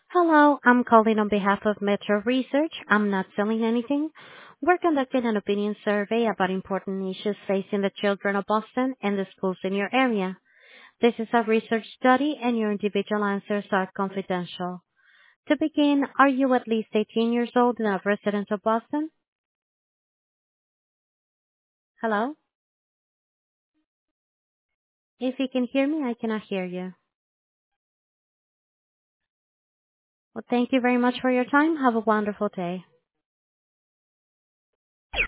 Hello, I'm calling on behalf of Metro Research. I'm not selling anything. We're conducting an opinion survey about important issues facing the children of Boston and the schools in your area. This is a research study and your individual answers are confidential. To begin, are you at least 18 years old and a resident of Boston? Hello? If you can hear me, I cannot hear you. Well, thank you very much for your time. Have a wonderful day.